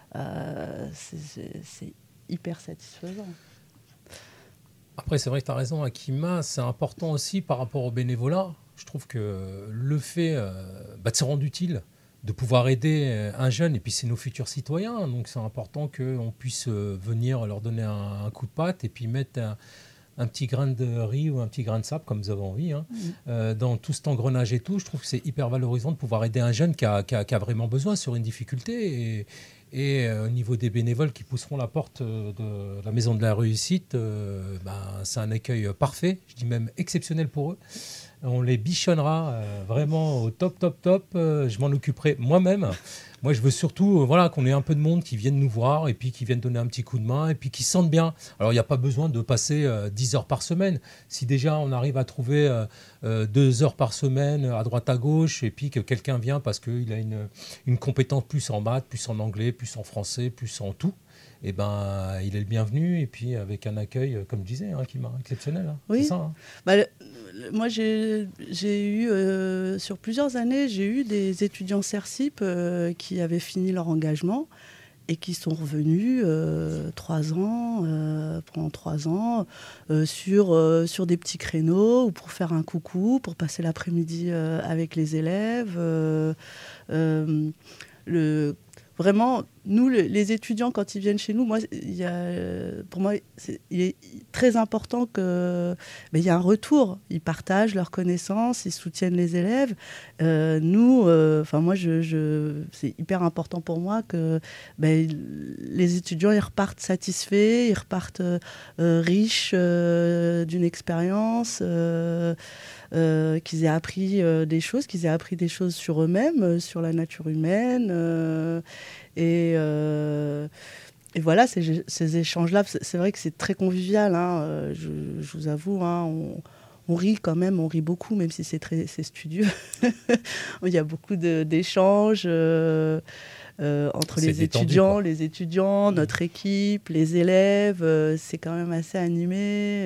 C'est hyper satisfaisant. Après, c'est vrai que tu as raison, Akima, c'est important aussi par rapport au bénévolat. Je trouve que le fait de se rendre utile, de pouvoir aider un jeune, et puis c'est nos futurs citoyens, donc c'est important qu'on puisse venir leur donner un coup de patte et puis mettre un petit grain de riz ou un petit grain de sable, comme nous avons envie, dans tout cet engrenage et tout. Je trouve que c'est hyper valorisant de pouvoir aider un jeune qui a vraiment besoin sur une difficulté. Et au niveau des bénévoles qui pousseront la porte de la maison de la réussite, c'est un accueil parfait, je dis même exceptionnel pour eux. On les bichonnera vraiment au top. Je m'en occuperai moi-même. Moi, je veux surtout qu'on ait un peu de monde qui vienne nous voir et puis qui vienne donner un petit coup de main et puis qui se sentent bien. Alors, il n'y a pas besoin de passer 10 heures par semaine. Si déjà on arrive à trouver 2 heures par semaine à droite à gauche et puis que quelqu'un vient parce qu'il a une compétence plus en maths, plus en anglais, plus en français, plus en tout, il est le bienvenu et puis avec un accueil, comme je disais, qui m'a exceptionnel. Oui. C'est ça. Moi, j'ai eu, sur plusieurs années, j'ai eu des étudiants CERCIP qui avaient fini leur engagement et qui sont revenus 3 ans, pendant 3 ans, sur des petits créneaux ou pour faire un coucou, pour passer l'après-midi avec les élèves. Vraiment, nous, les étudiants, quand ils viennent chez nous, pour moi, il est très important qu'il y ait un retour. Ils partagent leurs connaissances, ils soutiennent les élèves. C'est hyper important pour moi que les étudiants ils repartent satisfaits, ils repartent riches d'une expérience, qu'ils aient appris des choses sur eux-mêmes, sur la nature humaine. Et voilà, ces échanges-là, c'est vrai que c'est très convivial. Je vous avoue, on rit quand même, on rit beaucoup, même si c'est studieux. Il y a beaucoup d'échanges entre les étudiants, notre équipe, les élèves. C'est quand même assez animé.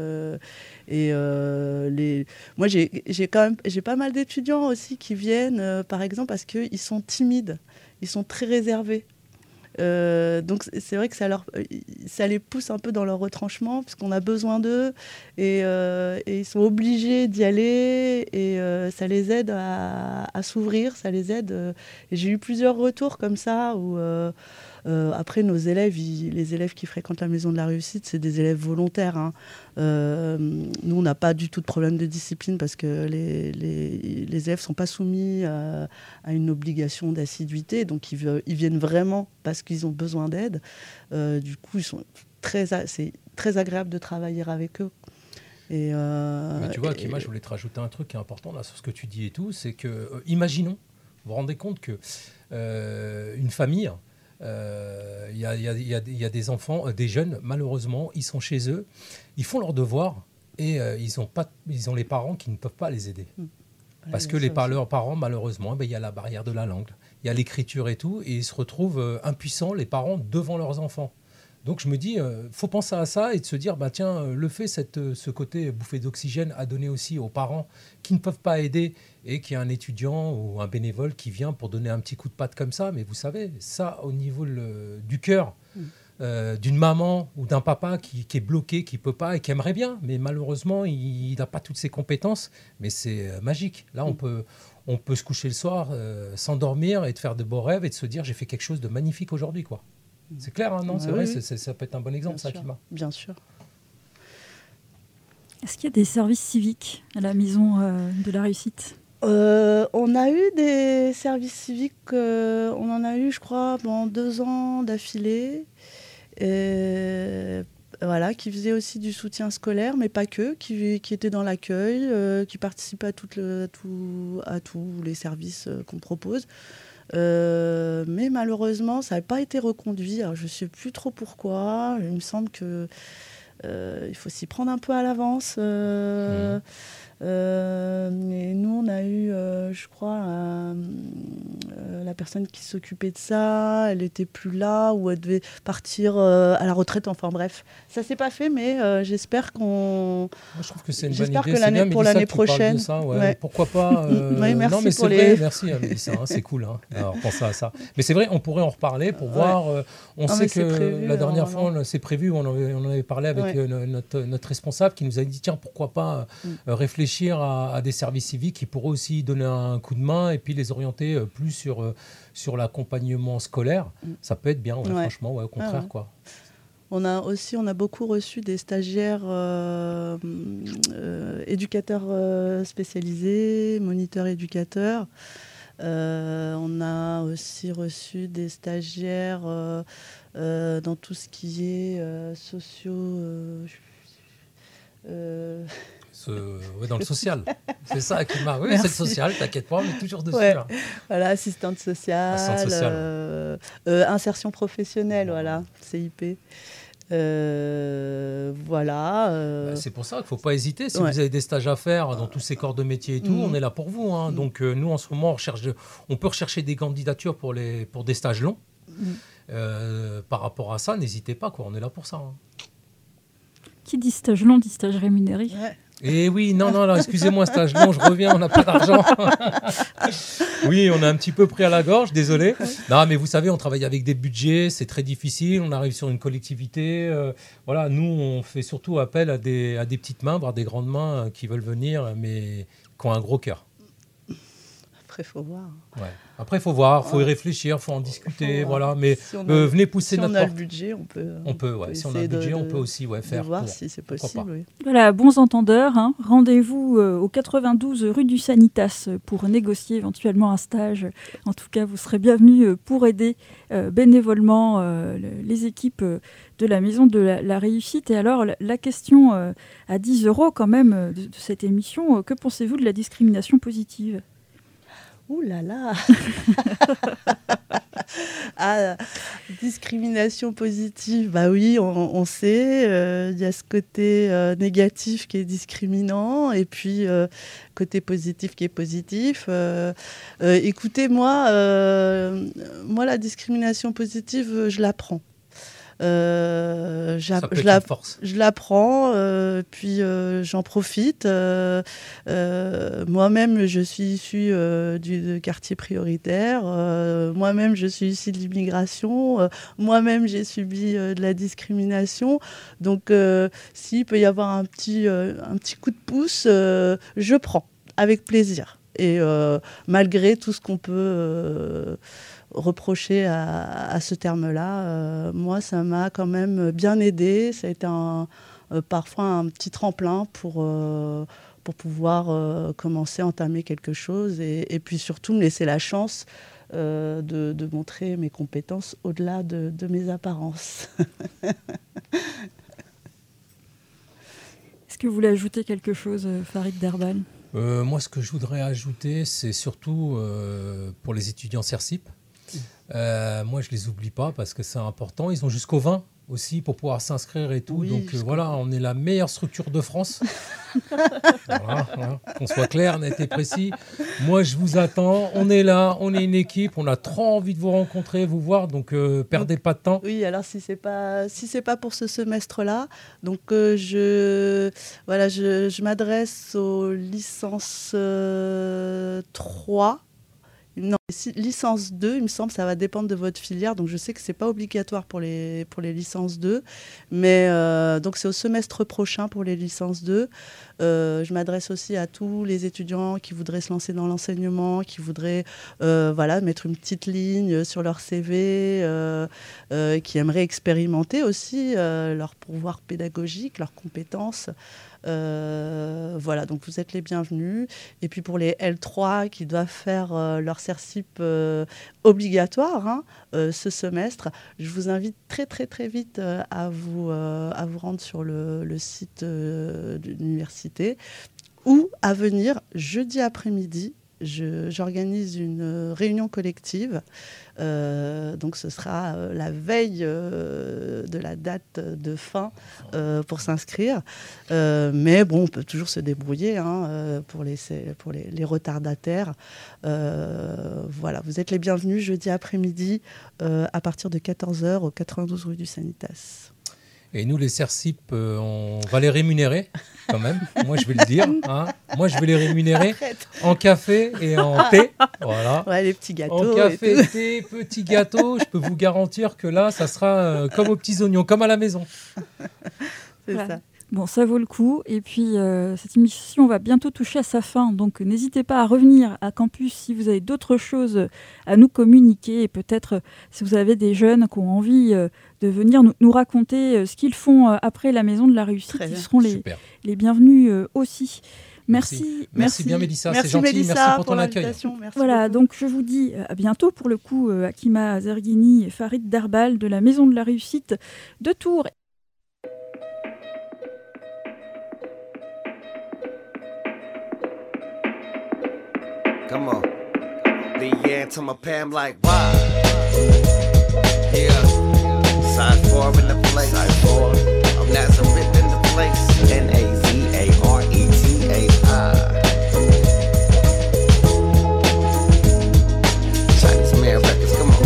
Moi, j'ai pas mal d'étudiants aussi qui viennent, par exemple, parce qu'ils sont timides. Ils sont très réservés. Donc c'est vrai que ça les pousse un peu dans leur retranchement puisqu'on a besoin d'eux et ils sont obligés d'y aller et ça les aide à s'ouvrir, ça les aide. Et j'ai eu plusieurs retours comme ça où après nos élèves, les élèves qui fréquentent la maison de la réussite, c'est des élèves volontaires. Nous, on n'a pas du tout de problème de discipline parce que les élèves ne sont pas soumis à une obligation d'assiduité. Donc, ils viennent vraiment parce qu'ils ont besoin d'aide. Du coup, c'est très agréable de travailler avec eux. Mais tu vois, Kima, je voulais te rajouter un truc qui est important là, sur ce que tu dis et tout, c'est que, imaginons, vous vous rendez compte que une famille, il y a des enfants, des jeunes, malheureusement, ils sont chez eux, ils font leurs devoirs et ils ont les parents qui ne peuvent pas les aider. Parce que leurs parents, malheureusement, il y a la barrière de la langue, il y a l'écriture et tout, et ils se retrouvent impuissants, les parents, devant leurs enfants. Donc je me dis, faut penser à ça et de se dire, tiens, le fait, ce côté bouffée d'oxygène à donner aussi aux parents qui ne peuvent pas aider et qu'il y a un étudiant ou un bénévole qui vient pour donner un petit coup de patte comme ça. Mais vous savez, ça, au niveau du cœur d'une maman ou d'un papa qui est bloqué, qui ne peut pas et qui aimerait bien, mais malheureusement, il n'a pas toutes ses compétences. Mais c'est magique. Là, on peut se coucher le soir, s'endormir et de faire de beaux rêves et de se dire, j'ai fait quelque chose de magnifique aujourd'hui, quoi. C'est clair, hein, non? C'est vrai, oui. Ça peut être un bon exemple, ça, Kima. Bien sûr. Est-ce qu'il y a des services civiques à la maison de la réussite? On a eu des services civiques, on en a eu, je crois, 2 ans d'affilée. Voilà, qui faisaient aussi du soutien scolaire, mais pas que, qui étaient dans l'accueil, qui participaient à tous les services qu'on propose. Mais malheureusement, ça n'a pas été reconduit. Alors, je ne sais plus trop pourquoi. Il me semble qu'il faut s'y prendre un peu à l'avance. Et nous, on a eu, je crois, la personne qui s'occupait de ça, elle n'était plus là, ou elle devait partir à la retraite. Enfin bref, ça ne s'est pas fait, mais j'espère qu'on... Moi, je trouve que c'est une bonne idée. J'espère que pour l'année prochaine... Ouais. Pourquoi pas oui, merci. Non, mais c'est vrai, merci Mélissa, c'est cool. Alors, pensez à ça. Mais c'est vrai, on pourrait en reparler pour voir. On sait que prévu, la dernière fois, c'est prévu, on en avait parlé avec notre responsable qui nous a dit, tiens, pourquoi pas réfléchir à des services civiques qui pourraient aussi donner un coup de main et puis les orienter plus sur l'accompagnement scolaire. Ça peut être bien, franchement, au contraire, quoi. On a beaucoup reçu des stagiaires éducateurs spécialisés, moniteurs éducateurs. On a aussi reçu des stagiaires dans tout ce qui est sociaux... dans le social. C'est ça qui m'a... Oui, c'est le social, t'inquiète pas, on est toujours dessus. Ouais. Voilà, assistante sociale. Insertion professionnelle, voilà, CIP. Voilà. C'est pour ça qu'il ne faut pas hésiter. Si vous avez des stages à faire dans tous ces corps de métier et tout, on est là pour vous. Hein. Donc nous, en ce moment, on peut rechercher des candidatures pour des stages longs. Par rapport à ça, n'hésitez pas, quoi. On est là pour ça. Hein. Qui dit stage long, dit stage rémunéré. Ouais. Et oui, non, excusez-moi, stage long, je reviens, on n'a pas d'argent. Oui, on est un petit peu pris à la gorge, désolé. Non, mais vous savez, on travaille avec des budgets, c'est très difficile, on arrive sur une collectivité. Voilà, nous, on fait surtout appel à des petites mains, voire des grandes mains qui veulent venir, mais qui ont un gros cœur. Après, il faut voir. Ouais. Après, il faut voir, il faut y réfléchir, il faut en discuter. Voilà. Mais si venez pousser notre porte. Si on a le budget, on peut. Si on a le budget, on peut aussi faire. Voir si c'est possible. Oui. Voilà, bons entendeurs. Hein. Rendez-vous au 92 rue du Sanitas pour négocier éventuellement un stage. En tout cas, vous serez bienvenus pour aider bénévolement les équipes de la Maison de la Réussite. Et alors, la question à 10 € quand même de cette émission, que pensez-vous de la discrimination positive ? Ouh là là. Discrimination positive, bah oui, on sait, y a ce côté négatif qui est discriminant et puis côté positif qui est positif. Écoutez, moi, la discrimination positive, je la prends. Je l'apprends, puis j'en profite. Moi-même, je suis issue du quartier prioritaire. Moi-même, je suis issue de l'immigration. Moi-même, j'ai subi de la discrimination. Donc, s'il peut y avoir un petit coup de pouce, je prends avec plaisir. Et malgré tout ce qu'on peut... reprocher à ce terme-là, moi, ça m'a quand même bien aidé. Ça a été parfois un petit tremplin pour pouvoir commencer à entamer quelque chose et puis surtout me laisser la chance de montrer mes compétences au-delà de mes apparences. Est-ce que vous voulez ajouter quelque chose, Farid Darbal ? Moi, ce que je voudrais ajouter, c'est surtout pour les étudiants CERCIP. Moi, je ne les oublie pas parce que c'est important. Ils ont jusqu'au 20 aussi pour pouvoir s'inscrire et tout. Oui, donc voilà, on est la meilleure structure de France. Voilà. Qu'on soit clair, net et précis. Moi, je vous attends. On est là, on est une équipe. On a trop envie de vous rencontrer, vous voir. Donc, perdez pas de temps. Oui, alors si c'est pas pour ce semestre-là, donc je m'adresse aux licences 3. Non, licence 2, il me semble, ça va dépendre de votre filière. Donc, je sais que ce n'est pas obligatoire pour les licences 2. Mais donc, c'est au semestre prochain pour les licences 2. Je m'adresse aussi à tous les étudiants qui voudraient se lancer dans l'enseignement, qui voudraient mettre une petite ligne sur leur CV, qui aimeraient expérimenter aussi leur pouvoir pédagogique, leurs compétences. Donc vous êtes les bienvenus. Et puis pour les L3 qui doivent faire leur CERCIP obligatoire ce semestre, je vous invite très très très vite à vous rendre sur le site de l'université ou à venir jeudi après-midi. J'organise une réunion collective. Donc ce sera la veille de la date de fin pour s'inscrire. Mais bon, on peut toujours se débrouiller pour les retardataires. Vous êtes les bienvenus jeudi après-midi à partir de 14h au 92 rue du Sanitas. Et nous, les CERCIP, on va les rémunérer quand même. Moi, je vais le dire. Moi, je vais les rémunérer en café et en thé. Voilà. Ouais, les petits gâteaux. En café, thé, petits gâteaux. Je peux vous garantir que là, ça sera comme aux petits oignons, comme à la maison. C'est ça. Bon, ça vaut le coup. Et puis, cette émission va bientôt toucher à sa fin. Donc, n'hésitez pas à revenir à Campus si vous avez d'autres choses à nous communiquer. Et peut-être, si vous avez des jeunes qui ont envie de venir nous raconter ce qu'ils font après la Maison de la Réussite, ils seront les bienvenus aussi. Merci bien, Mélissa. Merci, c'est gentil. Mélissa, merci pour ton accueil. Voilà, donc je vous dis à bientôt pour le coup, Hakima Zerghini et Farid Darbal de la Maison de la Réussite de Tours. Come on. The anthem of Pam like, why? Yeah. Side 4 in the place. Side 4. I'm Nazareth in the place. Nazaretai. Chinese Man Records, come on.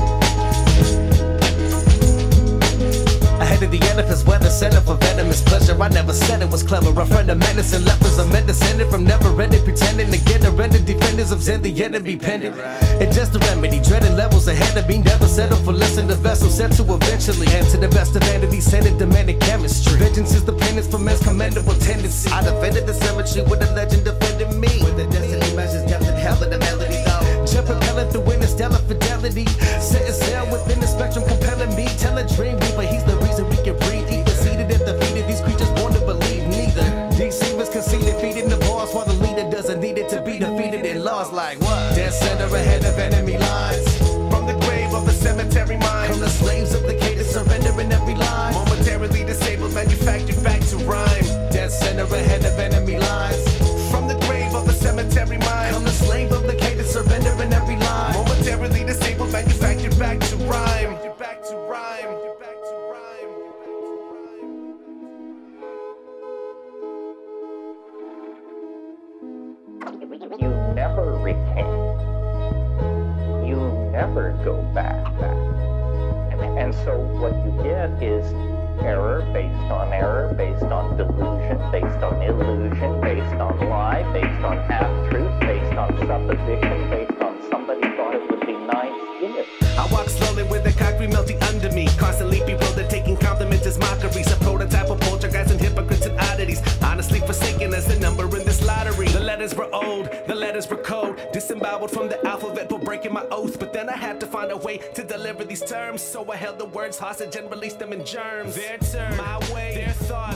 Ahead of the edifice, weather center for venomous pleasure. I never said it was clever. A friend of medicine, lepers of men descended from never ending, pretending to get around defenders of Zen, the enemy pendant. It's just a remedy, dreading levels ahead of me. Never settle for less than the vessel set to eventually enter the best of vanity, sending demanding chemistry. Vengeance is the penance for men's commendable tendency. I defended the cemetery with a legend defending me. With the destiny measures depth and hell of the melody though. Jet propelling through interstellar fidelity. Setting sail within the spectrum, compelling me. Tell a dream weaver, he's the reason we can breathe. Either seated at the feet of these creatures born to believe neither. Deceivers conceded, feeding the boss while the leader doesn't need it to be defeated and lost. Like what? Dead center ahead of enemy lines. From the grave of the cemetery mine come the slaves of the cadence, surrendering every line. Momentarily disabled, manufactured back to rhyme. Dead center ahead of enemy lines. From the grave of the cemetery mine come the slave of the cadence, surrendering every line. Momentarily disabled, manufactured back to rhyme. Back to rhyme. You never recant. You never go back. And so what you get is error based on error, based on delusion, based on illusion, based on lie, based on half-truth, based on supposition, based on somebody thought it would be nice if. I walk slowly with the concrete melting under me. Constantly bewildered, taking compliments as mockeries. A prototype of poltergeists and hypocrites and oddities. Honestly forsaken as the number in this lottery. The letters were old, the letters were cold. Disemboweled from the alphabet for breaking my oath. But then I had to find a way to deliver these terms. So I held the words hostage and released them in germs. Their term, my way, their thought,